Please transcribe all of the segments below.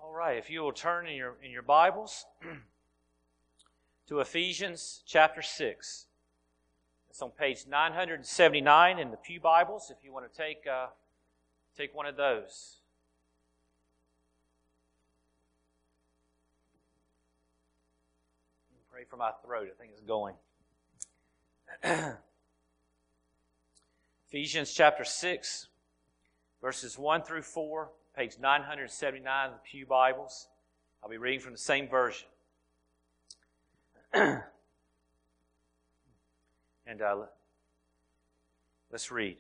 All right, if you will turn in your Bibles to Ephesians chapter 6. It's on page 979 in the Pew Bibles, if you want to take one of those. Pray for my throat, I think it's going. Ephesians chapter 6, verses 1 through 4, page 979 of the Pew Bibles. I'll be reading from the same version. And let's read.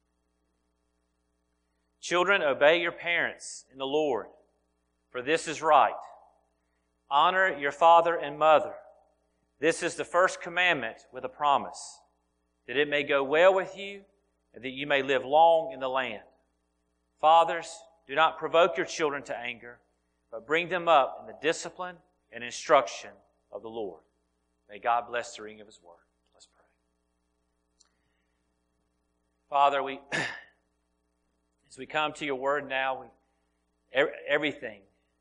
Children, obey your parents in the Lord, for this is right. Honor your father and mother. This is the first commandment with a promise, that it may go well with you and that you may live long in the land. Fathers, do not provoke your children to anger, but bring them up in the discipline and instruction of the Lord. May God bless the reading of His Word. Let's pray. Father, as we come to your Word now, everything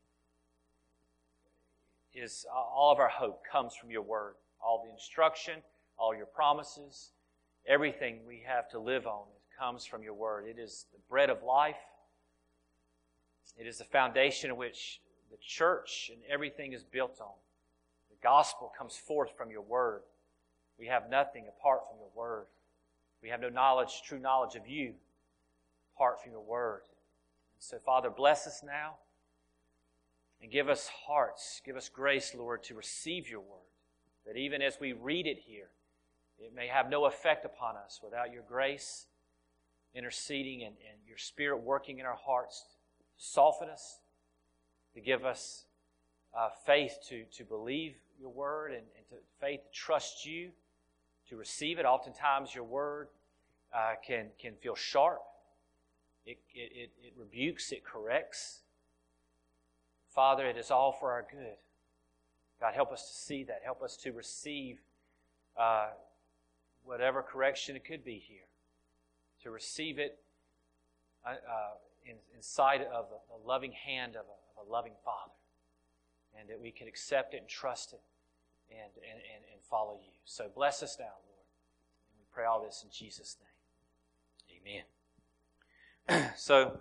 is, all of our hope comes from your Word. All the instruction, all your promises, everything we have to live on comes from your Word. It is the bread of life. It is the foundation on which the church and everything is built on. The gospel comes forth from your Word. We have nothing apart from your Word. We have no knowledge, true knowledge of you apart from your Word. And so, Father, bless us now and give us hearts, give us grace, Lord, to receive your Word. That even as we read it here, it may have no effect upon us without your grace interceding and your Spirit working in our hearts to soften us, to give us faith to believe your Word and faith to trust you, to receive it. Oftentimes your Word can feel sharp. It rebukes, it corrects. Father, it is all for our good. God, help us to see that. Help us to receive whatever correction it could be here. To receive it inside of the loving hand of a loving Father. And that we can accept it and trust it and follow you. So bless us now, Lord. And we pray all this in Jesus' name. Amen. So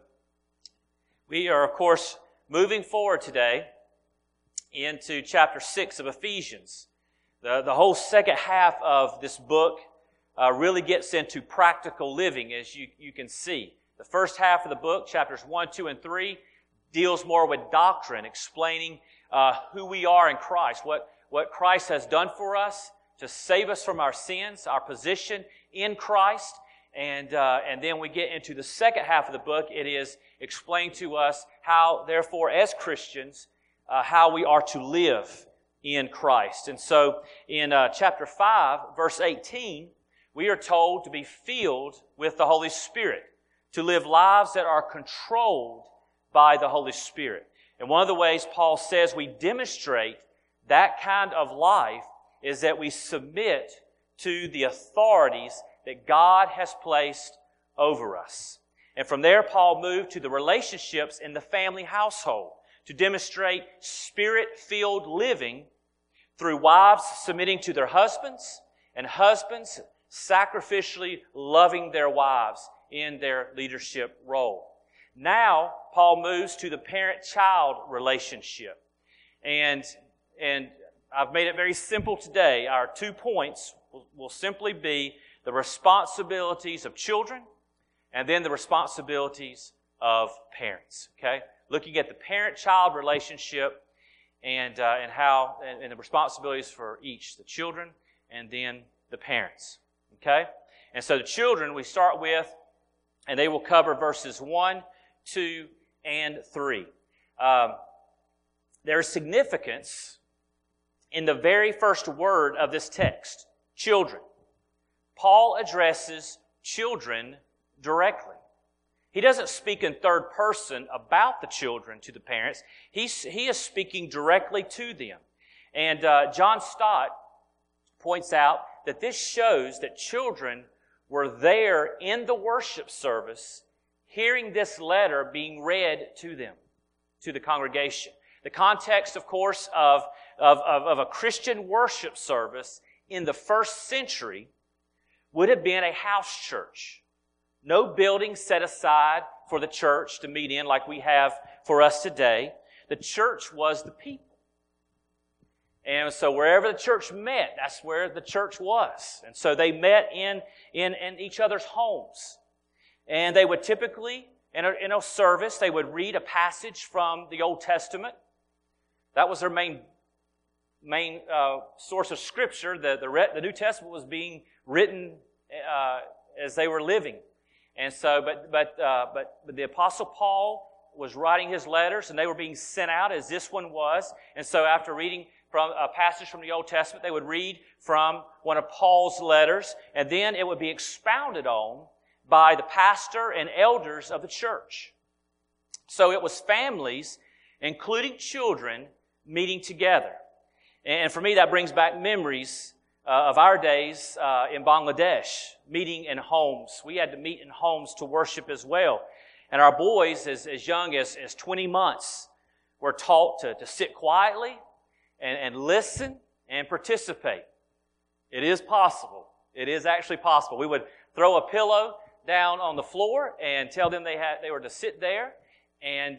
we are, of course, moving forward today into chapter 6 of Ephesians. The whole second half of this book really gets into practical living, as you can see. The first half of the book, chapters 1, 2, and 3, deals more with doctrine, explaining who we are in Christ, what Christ has done for us to save us from our sins, our position in Christ. And then we get into the second half of the book. It is explained to us how, therefore, as Christians, how we are to live in Christ. And so in chapter 5, verse 18, we are told to be filled with the Holy Spirit, to live lives that are controlled by the Holy Spirit. And one of the ways Paul says we demonstrate that kind of life is that we submit to the authorities that God has placed over us. And from there, Paul moved to the relationships in the family household to demonstrate Spirit-filled living through wives submitting to their husbands and husbands sacrificially loving their wives in their leadership role. Now, Paul moves to the parent-child relationship. And I've made it very simple today. Our 2 points will simply be the responsibilities of children and then the responsibilities of parents. Okay? Looking at the parent-child relationship and the responsibilities for each, the children and then the parents. Okay? And so the children we start with, and they will cover verses 1, 2, and 3. There is significance in the very first word of this text, children. Paul addresses children directly. He doesn't speak in third person about the children to the parents. He is speaking directly to them. And John Stott points out that this shows that children were there in the worship service hearing this letter being read to them, to the congregation. The context, of course, of a Christian worship service in the first century would have been a house church. No building set aside for the church to meet in like we have for us today. The church was the people. And so wherever the church met, that's where the church was. And so they met in each other's homes. And they would typically, in a service, they would read a passage from the Old Testament. That was their main source of Scripture. The New Testament was being written as they were living. And so, but the Apostle Paul was writing his letters, and they were being sent out as this one was. And so after reading from a passage from the Old Testament, they would read from one of Paul's letters, and then it would be expounded on by the pastor and elders of the church. So it was families, including children, meeting together. And for me, that brings back memories of our days in Bangladesh, meeting in homes. We had to meet in homes to worship as well. And our boys, as young as 20 months, were taught to sit quietly and listen and participate. It is possible. It is actually possible. We would throw a pillow down on the floor and tell them they were to sit there, and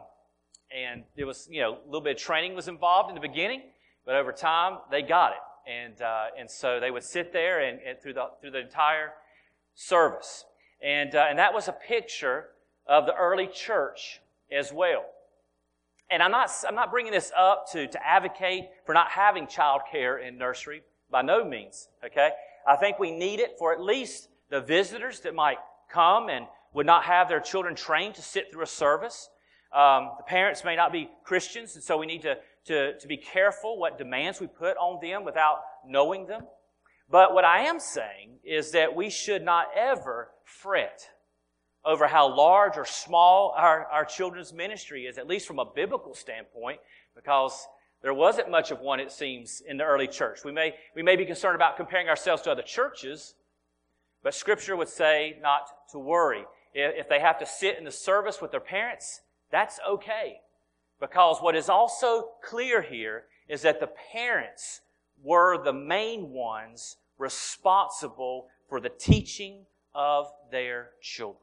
it was, a little bit of training was involved in the beginning, but over time they got it, and so they would sit there and through the entire service, and that was a picture of the early church as well. And I'm not bringing this up to advocate for not having child care in nursery, by no means. Okay, I think we need it for at least the visitors that might come and would not have their children trained to sit through a service. The parents may not be Christians, and so we need to be careful what demands we put on them without knowing them. But what I am saying is that we should not ever fret over how large or small our children's ministry is, at least from a biblical standpoint, because there wasn't much of one, it seems, in the early church. We may be concerned about comparing ourselves to other churches, but Scripture would say not to worry. If they have to sit in the service with their parents, that's okay. Because what is also clear here is that the parents were the main ones responsible for the teaching of their children.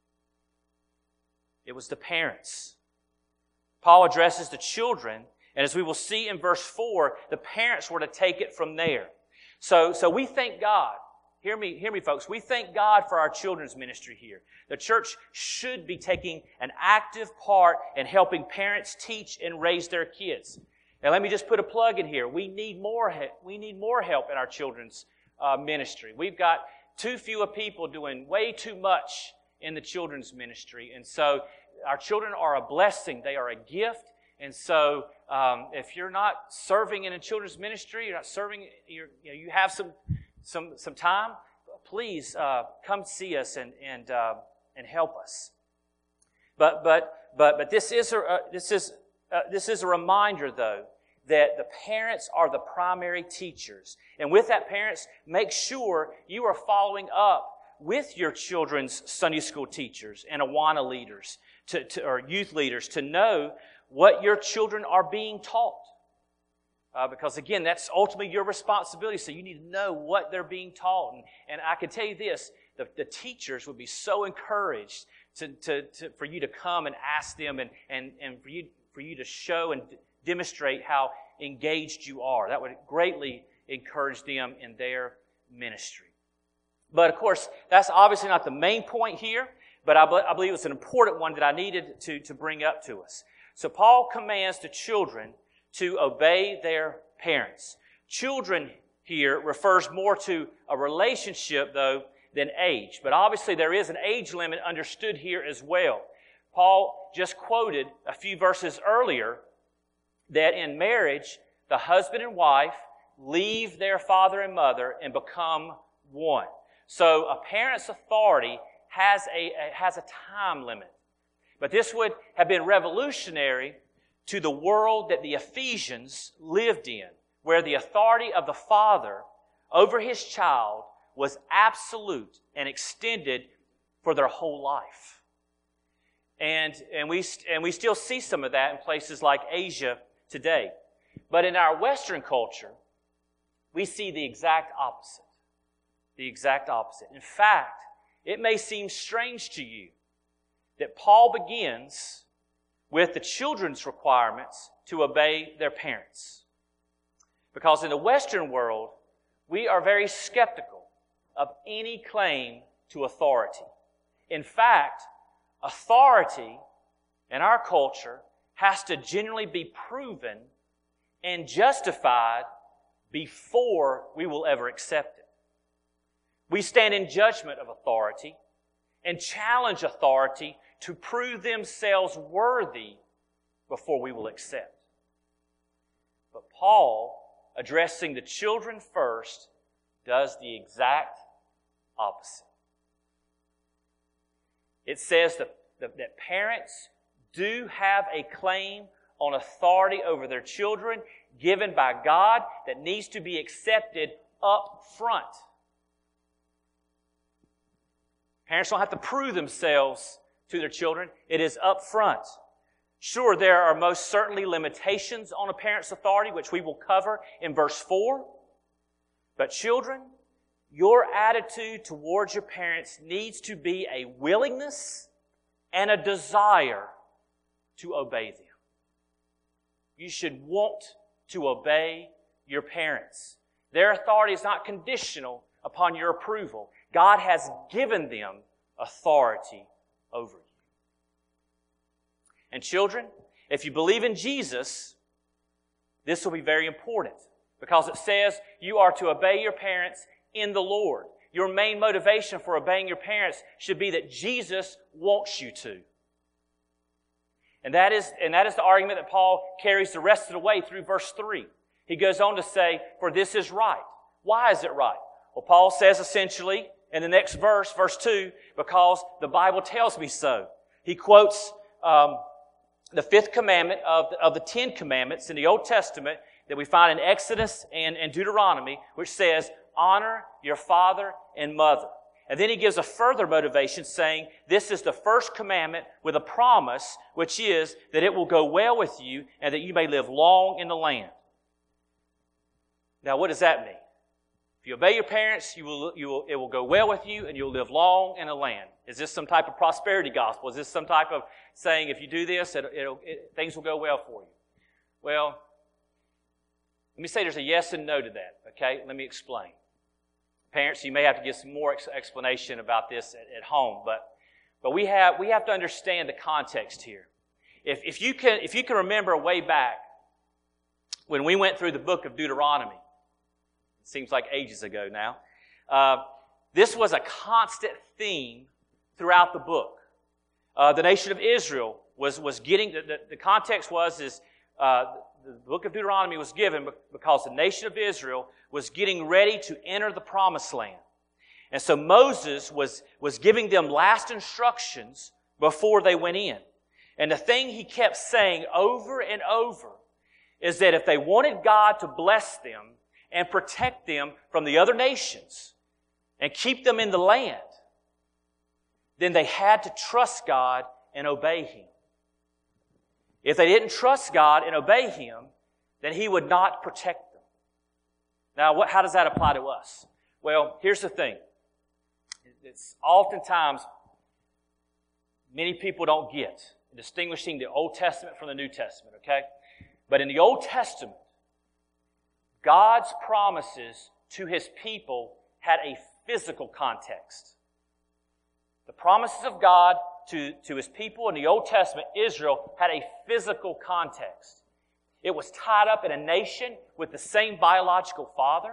It was the parents. Paul addresses the children, and as we will see in verse 4, the parents were to take it from there. So we thank God. Hear me, folks. We thank God for our children's ministry here. The church should be taking an active part in helping parents teach and raise their kids. Now, let me just put a plug in here. We need more help in our children's ministry. We've got too few of people doing way too much in the children's ministry, and so our children are a blessing. They are a gift, and so if you're not serving in a children's ministry, you're not serving. You have some time, please come see us and help us. But this is a reminder, though, that the parents are the primary teachers, and with that, parents, make sure you are following up with your children's Sunday school teachers and Awana leaders or youth leaders to know what your children are being taught. Because again, that's ultimately your responsibility. So you need to know what they're being taught. And I can tell you this, the teachers would be so encouraged for you to come and ask them and for you to show and demonstrate how engaged you are. That would greatly encourage them in their ministry. But of course, that's obviously not the main point here, but I believe it's an important one that I needed to bring up to us. So Paul commands the children to obey their parents. Children here refers more to a relationship, though, than age. But obviously there is an age limit understood here as well. Paul just quoted a few verses earlier that in marriage, the husband and wife leave their father and mother and become one. So a parent's authority has a time limit. But this would have been revolutionary to the world that the Ephesians lived in, where the authority of the father over his child was absolute and extended for their whole life. And we still see some of that in places like Asia today. But in our Western culture, we see the exact opposite. The exact opposite. In fact, it may seem strange to you that Paul begins with the children's requirements to obey their parents. Because in the Western world, we are very skeptical of any claim to authority. In fact, authority in our culture has to generally be proven and justified before we will ever accept it. We stand in judgment of authority and challenge authority to prove themselves worthy before we will accept. But Paul, addressing the children first, does the exact opposite. It says that parents do have a claim on authority over their children given by God that needs to be accepted up front. Parents don't have to prove themselves to their children. It is up front. Sure, there are most certainly limitations on a parent's authority, which we will cover in verse 4. But children, your attitude towards your parents needs to be a willingness and a desire to obey them. You should want to obey your parents. Their authority is not conditional upon your approval. God has given them authority over you. And children, if you believe in Jesus, this will be very important because it says you are to obey your parents in the Lord. Your main motivation for obeying your parents should be that Jesus wants you to. And that is the argument that Paul carries the rest of the way through verse 3. He goes on to say, for this is right. Why is it right? Well, Paul says essentially in the next verse, verse 2, because the Bible tells me so. He quotes the fifth commandment of the 10 commandments in the Old Testament that we find in Exodus and Deuteronomy, which says, honor your father and mother. And then he gives a further motivation saying, this is the first commandment with a promise, which is that it will go well with you and that you may live long in the land. Now, what does that mean? If you obey your parents, it will go well with you and you'll live long in the land. Is this some type of prosperity gospel? Is this some type of saying if you do this, things will go well for you? Well, let me say there's a yes and no to that, okay? Let me explain. Parents, you may have to give some more explanation about this at home, but we have to understand the context here. If you can remember way back when we went through the book of Deuteronomy, it seems like ages ago now, this was a constant theme throughout the book. The nation of Israel was getting, the context was the book of Deuteronomy was given because the nation of Israel was getting ready to enter the promised land. And so Moses was giving them last instructions before they went in. And the thing he kept saying over and over is that if they wanted God to bless them and protect them from the other nations and keep them in the land, then they had to trust God and obey Him. If they didn't trust God and obey Him, then He would not protect them. Now, how does that apply to us? Well, here's the thing. It's oftentimes many people don't get distinguishing the Old Testament from the New Testament, okay? But in the Old Testament, God's promises to His people had a physical context. The promises of God to His people in the Old Testament, Israel, had a physical context. It was tied up in a nation with the same biological father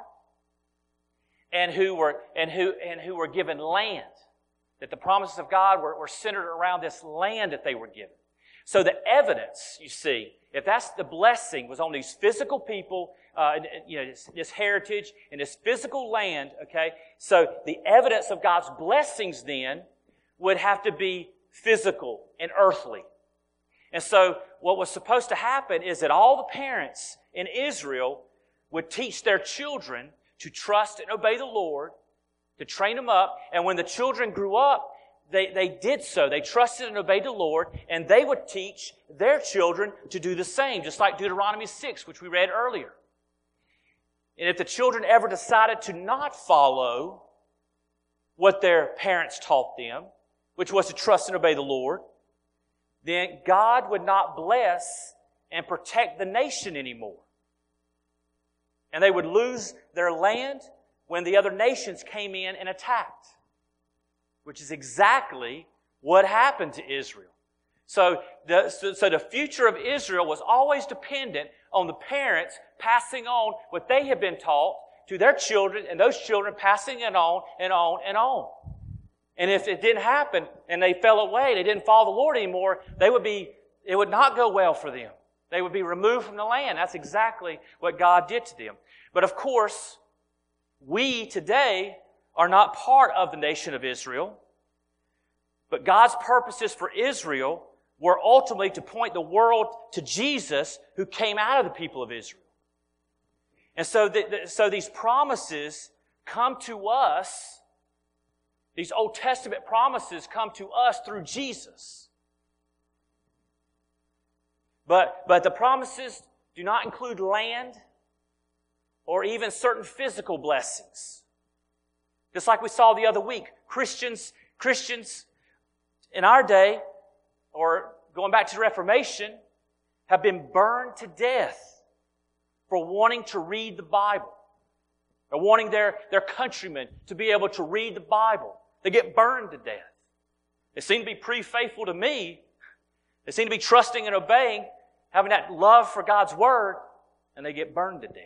and who were given land. That the promises of God were centered around this land that they were given. So the evidence, you see, if that's the blessing, was on these physical people, this heritage and this physical land, okay? So the evidence of God's blessings then would have to be physical and earthly. And so what was supposed to happen is that all the parents in Israel would teach their children to trust and obey the Lord, to train them up, and when the children grew up, they did so. They trusted and obeyed the Lord, and they would teach their children to do the same, just like Deuteronomy 6, which we read earlier. And if the children ever decided to not follow what their parents taught them, which was to trust and obey the Lord, then God would not bless and protect the nation anymore. And they would lose their land when the other nations came in and attacked, which is exactly what happened to Israel. So the future of Israel was always dependent on the parents passing on what they had been taught to their children, and those children passing it on and on and on. And if it didn't happen and they fell away, they didn't follow the Lord anymore, it would not go well for them. They would be removed from the land. That's exactly what God did to them. But of course, we today are not part of the nation of Israel. But God's purposes for Israel were ultimately to point the world to Jesus, who came out of the people of Israel. And so these promises come to us, these Old Testament promises come to us through Jesus. But the promises do not include land or even certain physical blessings. Just like we saw the other week, Christians in our day, or going back to the Reformation, have been burned to death for wanting to read the Bible, or wanting their countrymen to be able to read the Bible. They get burned to death. They seem to be pretty faithful to me. They seem to be trusting and obeying, having that love for God's Word, and they get burned to death.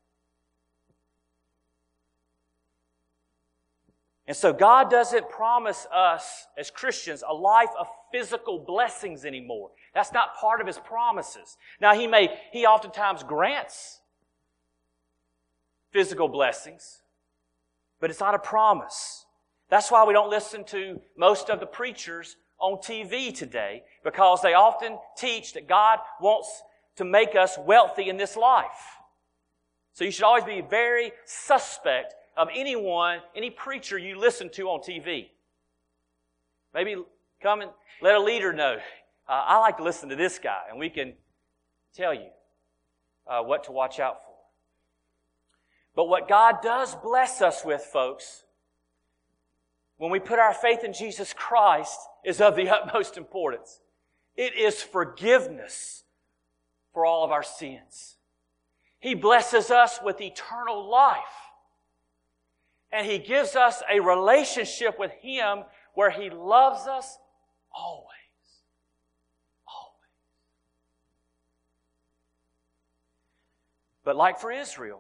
And so God doesn't promise us as Christians a life of physical blessings anymore. That's not part of His promises. Now He oftentimes grants physical blessings, but it's not a promise. That's why we don't listen to most of the preachers on TV today, because they often teach that God wants to make us wealthy in this life. So you should always be very suspect of any preacher you listen to on TV. Maybe come and let a leader know, I like to listen to this guy, and we can tell you what to watch out for. But what God does bless us with, folks, when we put our faith in Jesus Christ, is of the utmost importance. It is forgiveness for all of our sins. He blesses us with eternal life. And He gives us a relationship with Him where He loves us always. Always. But like for Israel,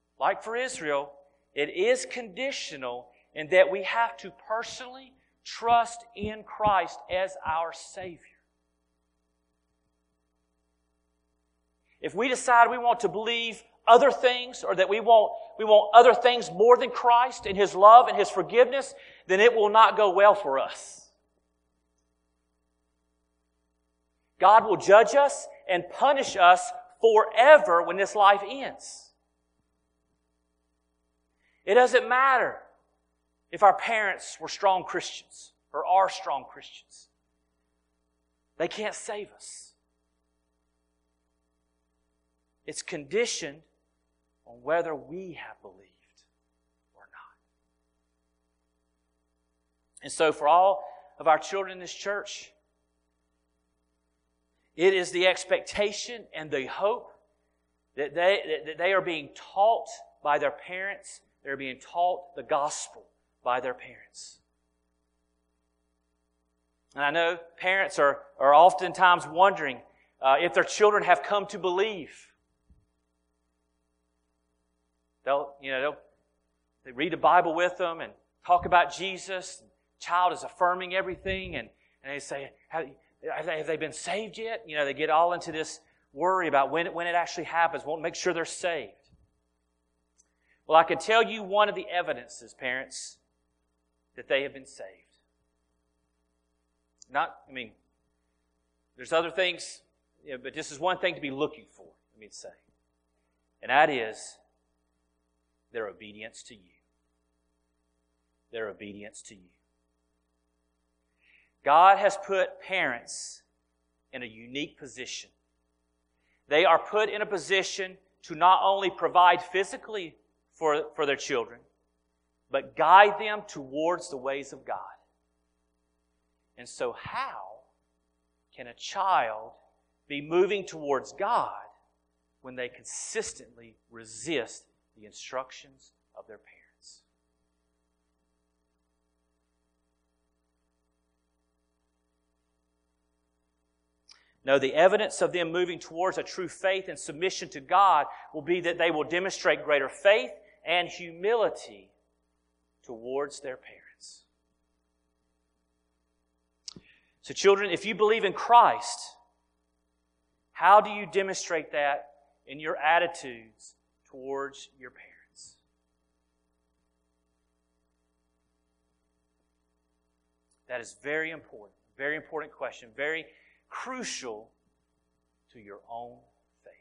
it is conditional in that we have to personally trust in Christ as our Savior. If we decide we want to believe other things, or that we want other things more than Christ and His love and His forgiveness, then it will not go well for us. God will judge us and punish us forever when this life ends. It doesn't matter if our parents were strong Christians or are strong Christians. They can't save us. It's conditioned on whether we have believed or not. And so for all of our children in this church, it is the expectation and the hope that they are being taught by their parents. They're being taught the gospel by their parents. And I know parents are oftentimes wondering if their children have come to believe. They read the Bible with them and talk about Jesus. The child is affirming everything, and they say, have they been saved yet? They get all into this worry about when it actually happens. Won't make sure they're saved. Well, I can tell you one of the evidences, parents, that they have been saved. There's other things, but this is one thing to be looking for, let me say. And that is their obedience to you. Their obedience to you. God has put parents in a unique position. They are put in a position to not only provide physically for their children, but guide them towards the ways of God. And so how can a child be moving towards God when they consistently resist the instructions of their parents? No, the evidence of them moving towards a true faith and submission to God will be that they will demonstrate greater faith and humility towards their parents. So children, if you believe in Christ, how do you demonstrate that in your attitudes towards your parents? That is very important question, very crucial to your own faith.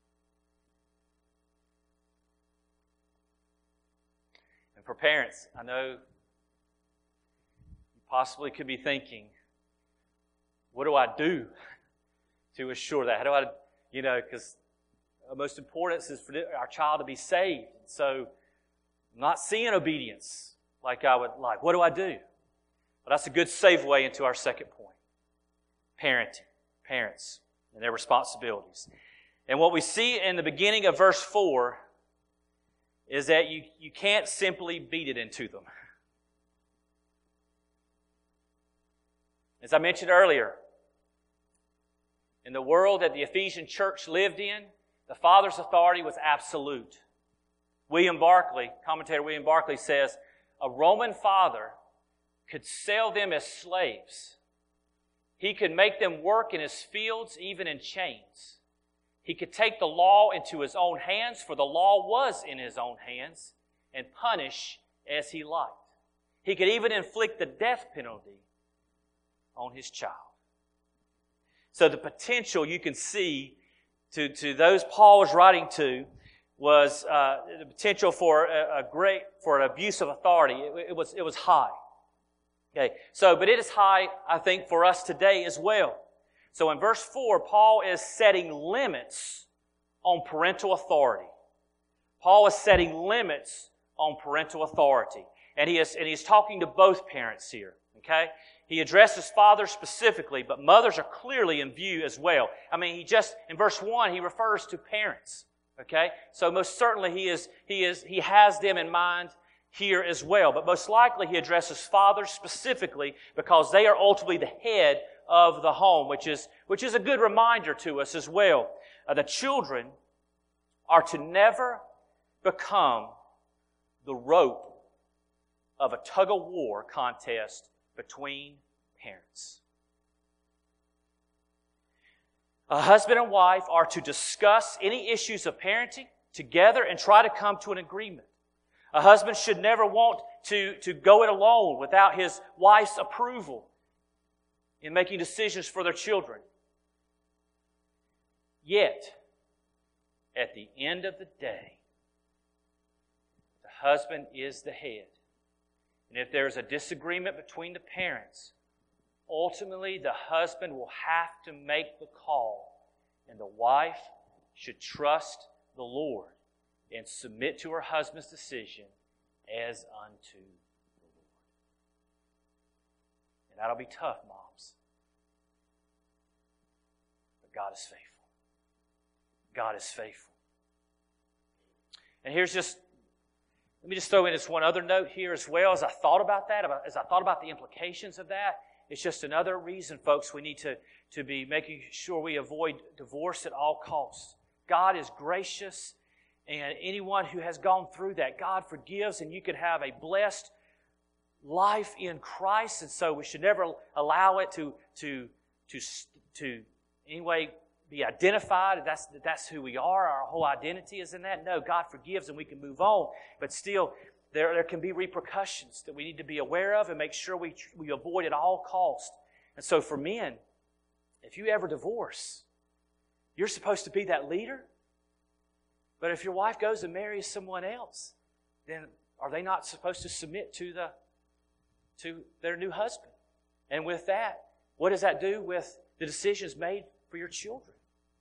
And for parents, I know you possibly could be thinking, what do I do to assure that? How do I, because the most important is for our child to be saved. So I'm not seeing obedience like I would like. What do I do? But that's a good segue into our second point. Parenting. Parents and their responsibilities. And what we see in the beginning of verse 4 is that you can't simply beat it into them. As I mentioned earlier, in the world that the Ephesian church lived in, the father's authority was absolute. Commentator William Barclay says, a Roman father could sell them as slaves. He could make them work in his fields, even in chains. He could take the law into his own hands, for the law was in his own hands, and punish as he liked. He could even inflict the death penalty on his child. So the potential you can see to those Paul was writing to was the potential for an abuse of authority. It was high. Okay. But it is high, I think, for us today as well. So in verse 4, Paul is setting limits on parental authority. Paul is setting limits on parental authority. And he's talking to both parents here. Okay? He addresses fathers specifically, but mothers are clearly in view as well. I mean, in verse 1, he refers to parents. Okay? So most certainly he has them in mind here as well. But most likely he addresses fathers specifically because they are ultimately the head of the home, which is a good reminder to us as well. The children are to never become the rope of a tug-of-war contest between parents. A husband and wife are to discuss any issues of parenting together and try to come to an agreement. A husband should never want to go it alone without his wife's approval in making decisions for their children. Yet, at the end of the day, the husband is the head. And if there's a disagreement between the parents, ultimately the husband will have to make the call, and the wife should trust the Lord and submit to her husband's decision as unto the Lord. And that'll be tough, moms. But God is faithful. God is faithful. And let me just throw in this one other note here as well. As I thought about the implications of that, it's just another reason, folks, we need to be making sure we avoid divorce at all costs. God is gracious, and anyone who has gone through that, God forgives, and you can have a blessed life in Christ. And so we should never allow it to anyway be identified. That's who we are. Our whole identity is in that. No, God forgives and we can move on. But still, there can be repercussions that we need to be aware of and make sure we avoid at all costs. And so for men, if you ever divorce, you're supposed to be that leader. But if your wife goes and marries someone else, then are they not supposed to submit to their new husband? And with that, what does that do with the decisions made for your children?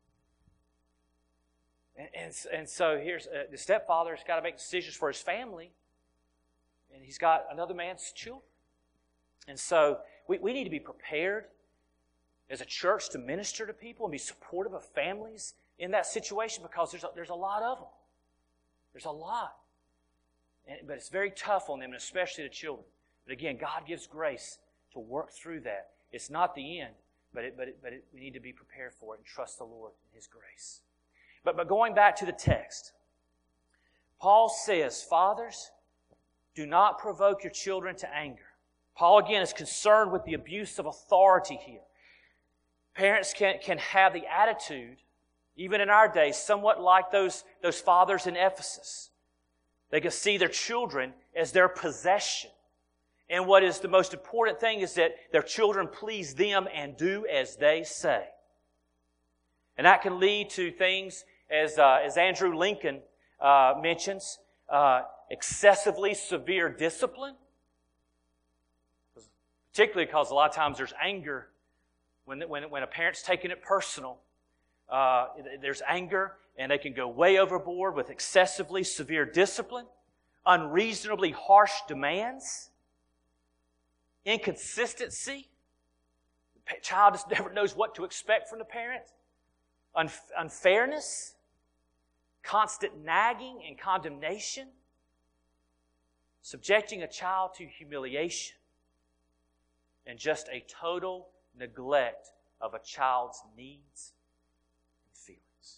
And so here's the stepfather's got to make decisions for his family, and he's got another man's children. And so we need to be prepared as a church to minister to people and be supportive of families in that situation, because there's a lot of them. There's a lot. But it's very tough on them, and especially the children. But again, God gives grace to work through that. It's not the end, but we need to be prepared for it and trust the Lord in His grace. But going back to the text, Paul says, fathers, do not provoke your children to anger. Paul, again, is concerned with the abuse of authority here. Parents can have the attitude, even in our day, somewhat like those fathers in Ephesus. They can see their children as their possession. And what is the most important thing is that their children please them and do as they say. And that can lead to things, as Andrew Lincoln mentions, excessively severe discipline. Particularly because a lot of times there's anger when a parent's taking it personal. There's anger, and they can go way overboard with excessively severe discipline, unreasonably harsh demands, inconsistency. The child just never knows what to expect from the parent. Unfairness, constant nagging and condemnation, subjecting a child to humiliation, and just a total neglect of a child's needs and feelings.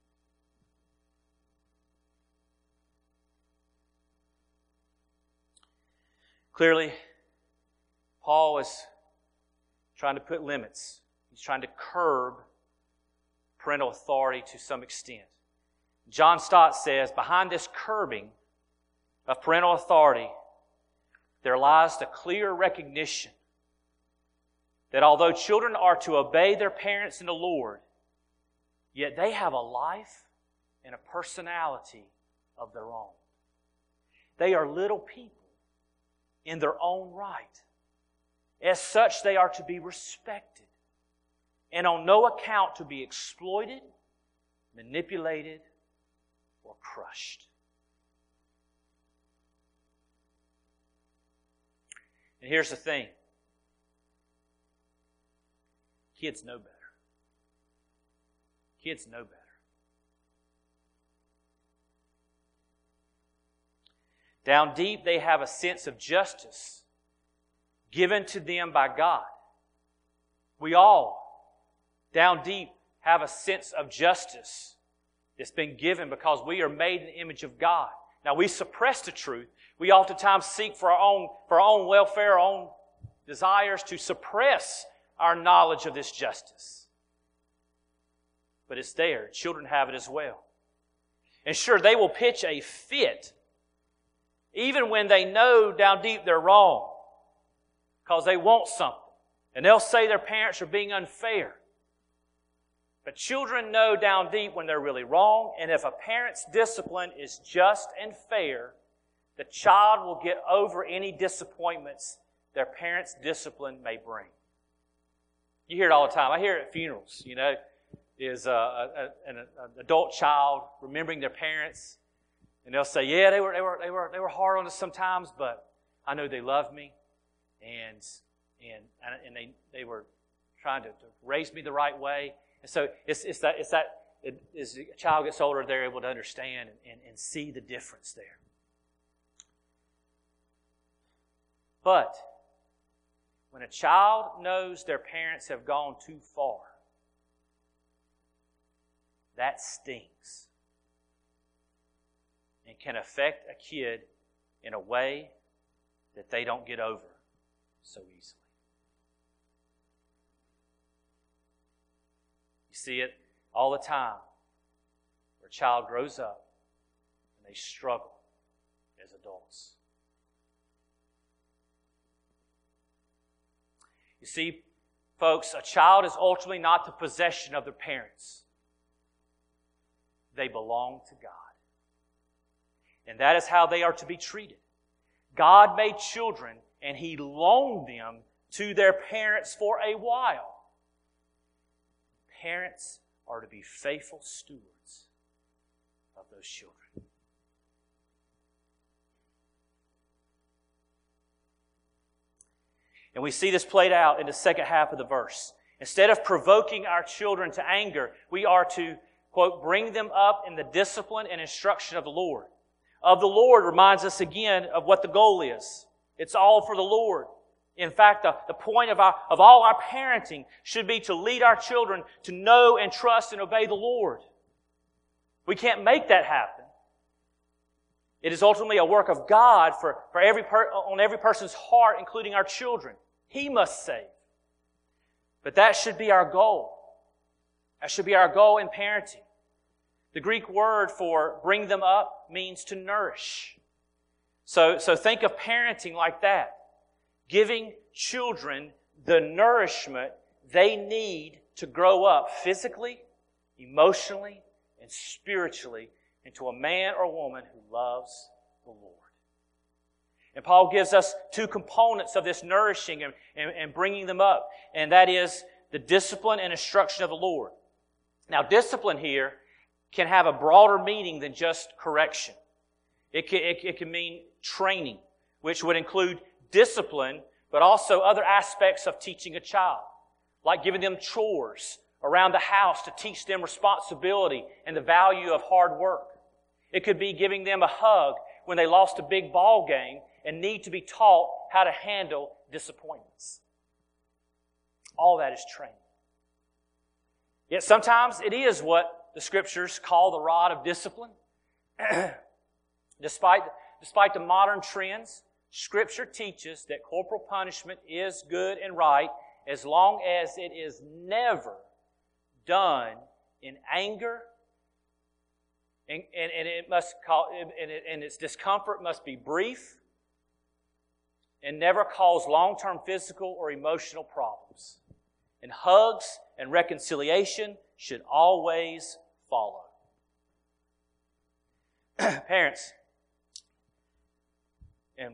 Clearly, Paul is trying to put limits. He's trying to curb parental authority to some extent. John Stott says, behind this curbing of parental authority, there lies the clear recognition that although children are to obey their parents in the Lord, yet they have a life and a personality of their own. They are little people in their own right. As such, they are to be respected and on no account to be exploited, manipulated, or crushed. And here's the thing. Kids know better. Kids know better. Down deep, they have a sense of justice given to them by God. We all, down deep, have a sense of justice that's been given because we are made in the image of God. Now, we suppress the truth. We oftentimes seek for our own welfare, our own desires to suppress our knowledge of this justice. But it's there. Children have it as well. And sure, they will pitch a fit even when they know down deep they're wrong because they want something. And they'll say their parents are being unfair. But children know down deep when they're really wrong, and if a parent's discipline is just and fair, the child will get over any disappointments their parents' discipline may bring. You hear it all the time. I hear it at funerals, is an adult child remembering their parents, and they'll say, "Yeah, they were hard on us sometimes, but I know they loved me, and they were trying to raise me the right way." And so as a child gets older, they're able to understand and see the difference there. But when a child knows their parents have gone too far, that stings and can affect a kid in a way that they don't get over so easily. You see it all the time where a child grows up and they struggle as adults. You see, folks, a child is ultimately not the possession of their parents. They belong to God. And that is how they are to be treated. God made children, and He loaned them to their parents for a while. Parents are to be faithful stewards of those children. And we see this played out in the second half of the verse. Instead of provoking our children to anger, we are to, quote, bring them up in the discipline and instruction of the Lord. Of the Lord reminds us again of what the goal is. It's all for the Lord. In fact, the point of all our parenting should be to lead our children to know and trust and obey the Lord. We can't make that happen. It is ultimately a work of God on every person's heart, including our children. He must save. But that should be our goal. That should be our goal in parenting. The Greek word for bring them up means to nourish. So think of parenting like that. Giving children the nourishment they need to grow up physically, emotionally, and spiritually into a man or woman who loves the Lord. And Paul gives us two components of this nourishing and bringing them up, and that is the discipline and instruction of the Lord. Now, discipline here can have a broader meaning than just correction. It can mean training, which would include discipline, but also other aspects of teaching a child, like giving them chores around the house to teach them responsibility and the value of hard work. It could be giving them a hug when they lost a big ball game and need to be taught how to handle disappointments. All that is training. Yet sometimes it is what the Scriptures call the rod of discipline. Despite the modern trends, Scripture teaches that corporal punishment is good and right as long as it is never done in anger, and its discomfort must be brief and never cause long-term physical or emotional problems. And hugs and reconciliation should always follow. Parents, and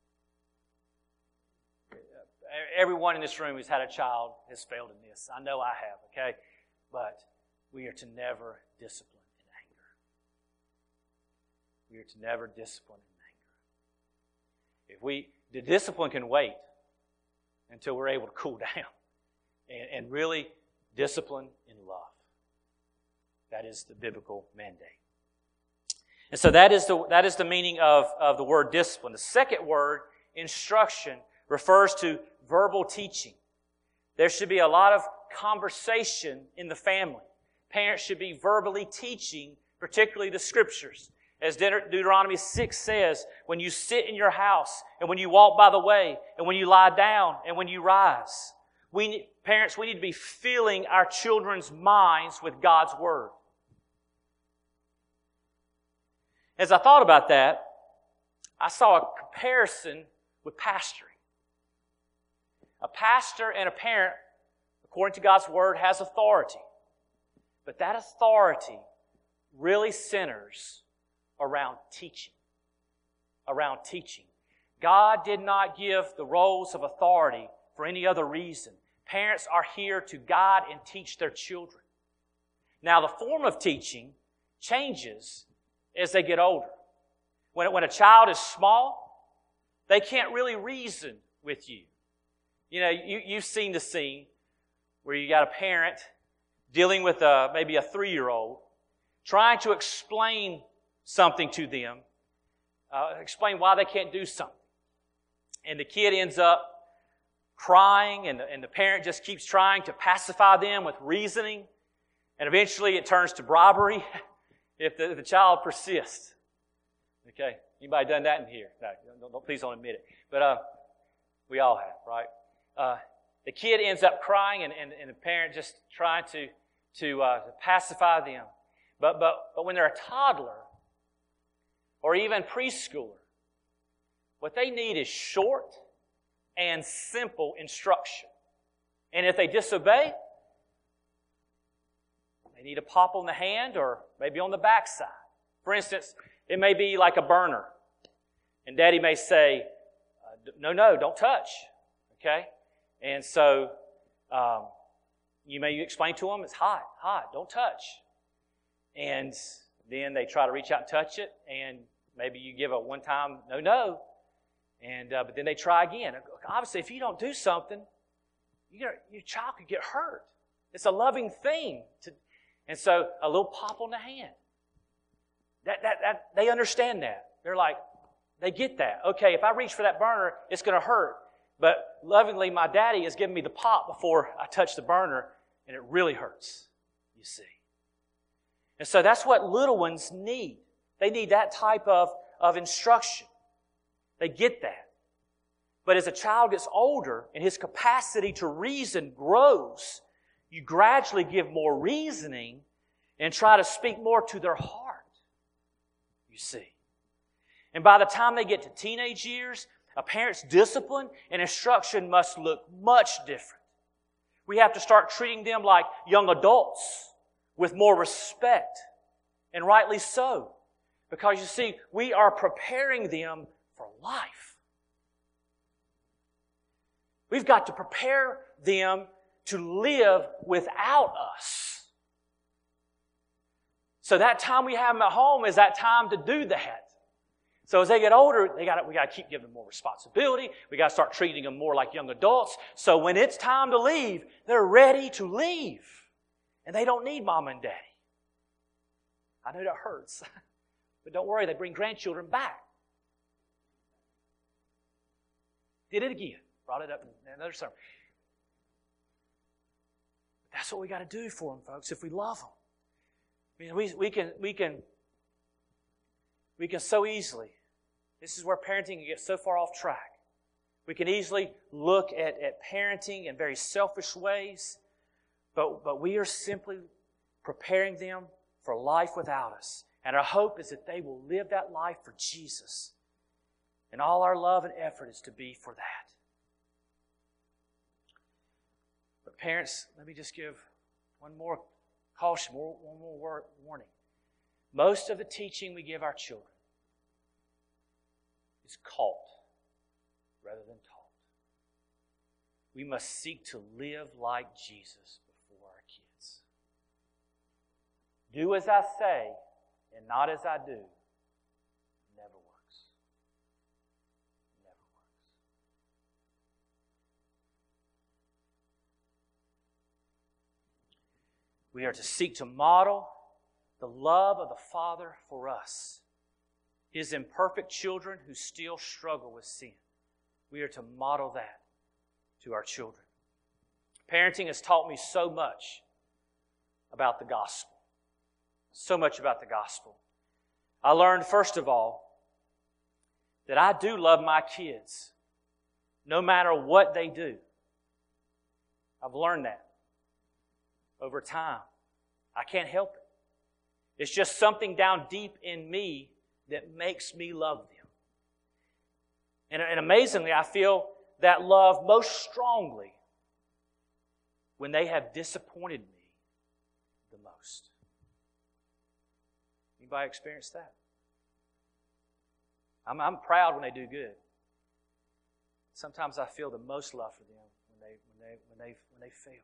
everyone in this room who's had a child has failed in this. I know I have, okay? But we are to never discipline in anger. We are to never discipline in anger. The discipline can wait until we're able to cool down and really discipline in love. That is the biblical mandate. And so that is the meaning of the word discipline. The second word, instruction, refers to verbal teaching. There should be a lot of conversation in the family. Parents should be verbally teaching, particularly the Scriptures. As Deuteronomy 6 says, when you sit in your house, and when you walk by the way, and when you lie down, and when you rise. Parents, we need to be filling our children's minds with God's Word. As I thought about that, I saw a comparison with pastoring. A pastor and a parent, according to God's Word, has authority. But that authority really centers around teaching. Around teaching. God did not give the roles of authority for any other reason. Parents are here to guide and teach their children. Now, the form of teaching changes as they get older. When a child is small, they can't really reason with you. You know, you've seen the scene where you got a parent dealing with maybe a 3-year-old, trying to explain something to them, explain why they can't do something. And the kid ends up crying, and the parent just keeps trying to pacify them with reasoning, and eventually it turns to bribery if the child persists. Okay? Anybody done that in here? No, please don't admit it. But we all have, right? The kid ends up crying, and the parent just trying to pacify them. But when they're a toddler, or even preschooler, what they need is short and simple instruction. And if they disobey, they need a pop on the hand or maybe on the backside. For instance, it may be like a burner. And Daddy may say, no, don't touch. Okay? And so you may explain to them, it's hot, don't touch. And then they try to reach out and touch it, and maybe you give a one-time no. And but then they try again. Obviously, if you don't do something, your child could get hurt. It's a loving thing. And so a little pop on the hand. That they understand that. They're like, they get that. Okay, if I reach for that burner, it's going to hurt. But lovingly, my daddy is giving me the pop before I touch the burner, and it really hurts, you see. And so that's what little ones need. They need that type of instruction. They get that. But as a child gets older and his capacity to reason grows, you gradually give more reasoning and try to speak more to their heart, you see. And by the time they get to teenage years, a parent's discipline and instruction must look much different. We have to start treating them like young adults with more respect, and rightly so. Because you see, we are preparing them for life. We've got to prepare them to live without us. So that time we have them at home is that time to do that. So as they get older, we got to keep giving them more responsibility. We got to start treating them more like young adults. So when it's time to leave, they're ready to leave. And they don't need mom and daddy. I know that hurts. But don't worry, they bring grandchildren back. Did it again. Brought it up in another sermon. But that's what we got to do for them, folks, if we love them. I mean, we can so easily, this is where parenting can get so far off track. We can easily look at parenting in very selfish ways, but we are simply preparing them for life without us. And our hope is that they will live that life for Jesus. And all our love and effort is to be for that. But parents, let me just give one more caution, one more warning. Most of the teaching we give our children is caught rather than taught. We must seek to live like Jesus before our kids. Do as I say and not as I do never works. Never works. We are to seek to model the love of the Father for us, His imperfect children who still struggle with sin. We are to model that to our children. Parenting has taught me so much about the gospel. So much about the gospel. I learned, first of all, that I do love my kids, no matter what they do. I've learned that over time. I can't help it. It's just something down deep in me that makes me love them. And amazingly, I feel that love most strongly when they have disappointed me the most. Anybody experience that? I'm proud when they do good. Sometimes I feel the most love for them when they fail.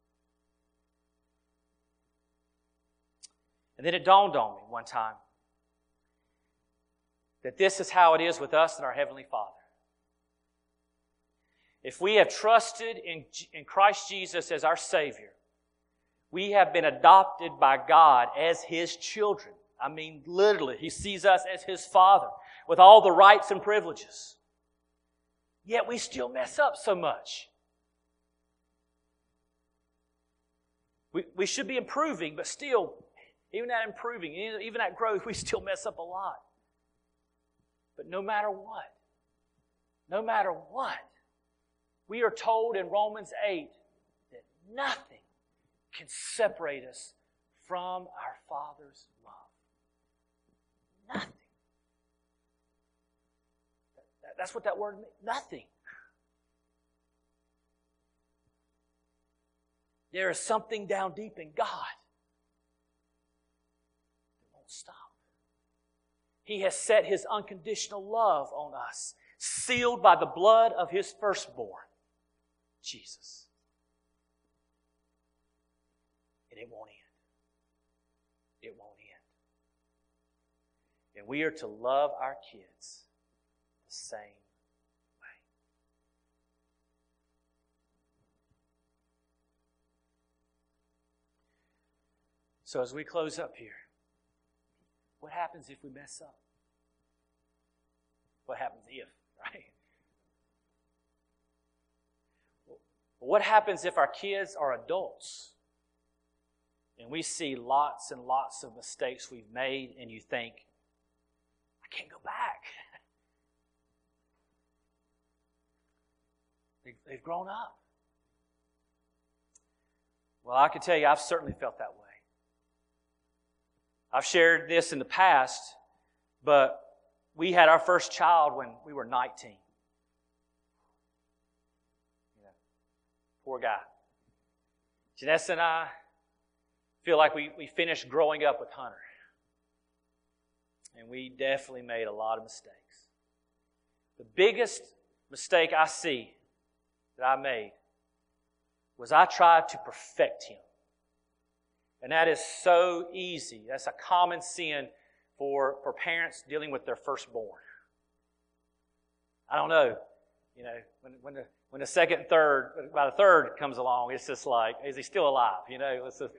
And then it dawned on me one time that this is how it is with us and our Heavenly Father. If we have trusted in Christ Jesus as our Savior, we have been adopted by God as His children. I mean, literally, He sees us as His Father with all the rights and privileges. Yet we still mess up so much. We should be improving, but still, even that improving, even that growth, we still mess up a lot. But no matter what, we are told in Romans 8 that nothing can separate us from our Father's love. Nothing. That's what that word means. Nothing. There is something down deep in God that won't stop. He has set His unconditional love on us, sealed by the blood of His firstborn, Jesus. And it won't end. It won't end. And we are to love our kids the same way. So as we close up here, what happens if we mess up? What happens if, right? What happens if our kids are adults and we see lots and lots of mistakes we've made and you think, I can't go back. They've grown up. Well, I can tell you I've certainly felt that way. I've shared this in the past, but we had our first child when we were 19. Poor guy. Janessa and I feel like we finished growing up with Hunter. And we definitely made a lot of mistakes. The biggest mistake I see that I made was I tried to perfect him. And that is so easy. That's a common sin for parents dealing with their firstborn. I don't know. When the second and third, by the third comes along, it's just like, is he still alive? It's just...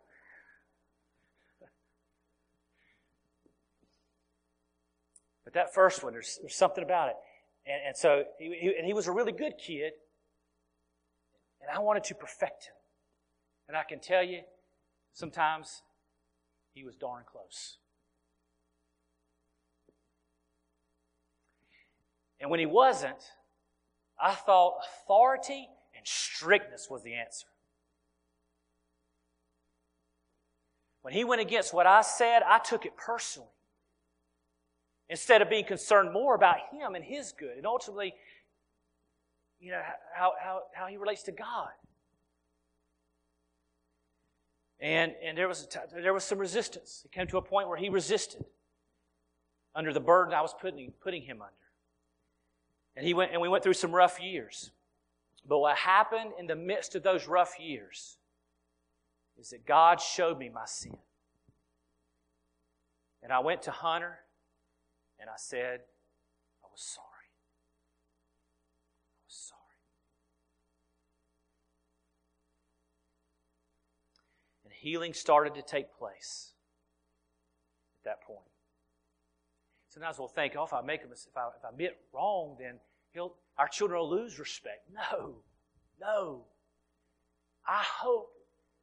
But that first one, there's something about it. And so he was a really good kid, and I wanted to perfect him. And I can tell you, sometimes he was darn close. And when he wasn't, I thought authority and strictness was the answer. When he went against what I said, I took it personally. Instead of being concerned more about him and his good, and ultimately, how he relates to God. And there was some resistance. It came to a point where he resisted under the burden I was putting him under. And we went through some rough years. But what happened in the midst of those rough years is that God showed me my sin. And I went to Hunter and I said, I was sorry. I was sorry. And healing started to take place at that point. Sometimes we'll think, if I make a mistake, if I admit wrong, then our children will lose respect. No. I hope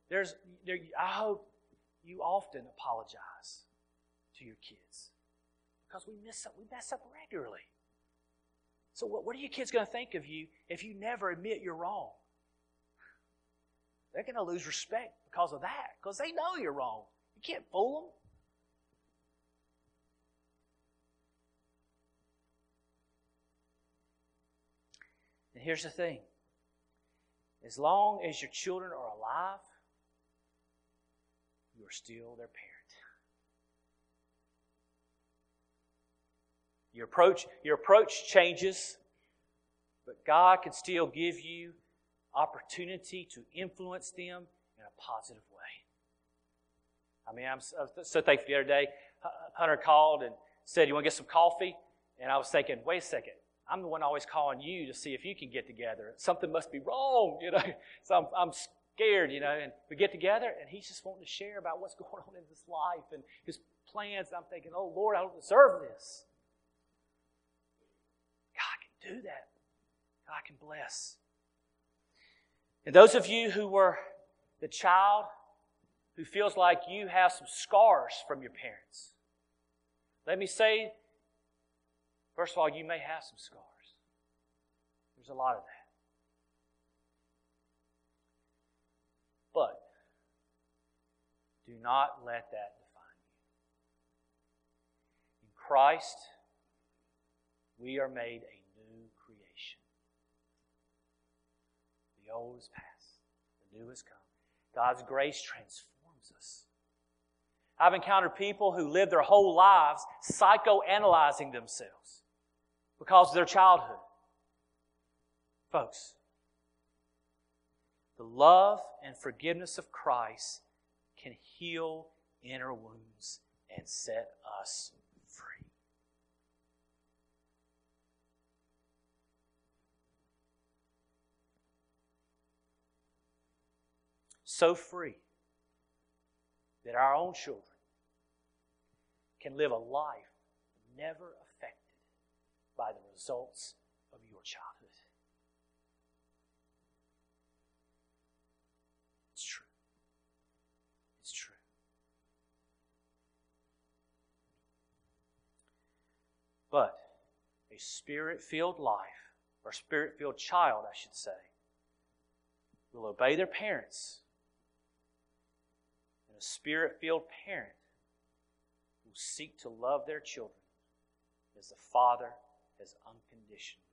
you often apologize to your kids because we mess up regularly. So what are your kids going to think of you if you never admit you're wrong? They're going to lose respect because of that, because they know you're wrong. You can't fool them. And here's the thing. As long as your children are alive, you are still their parent. Your approach changes, but God can still give you opportunity to influence them in a positive way. I'm so thankful the other day. Hunter called and said, "You want to get some coffee?" And I was thinking, wait a second. I'm the one always calling you to see if you can get together. Something must be wrong, So I'm scared, And we get together, and he's just wanting to share about what's going on in his life and his plans. And I'm thinking, oh, Lord, I don't deserve this. God can do that. God can bless. And those of you who were the child who feels like you have some scars from your parents, let me say, first of all, you may have some scars. There's a lot of that. But do not let that define you. In Christ, we are made a new creation. The old is past. The new has come. God's grace transforms us. I've encountered people who live their whole lives psychoanalyzing themselves because of their childhood. Folks, The love and forgiveness of Christ can heal inner wounds and set us free. So free that our own children can live a life never affected by the results of your childhood. It's true. It's true. But a Spirit-filled life, or Spirit-filled child, I should say, will obey their parents. And a Spirit-filled parent will seek to love their children as the Father has unconditionally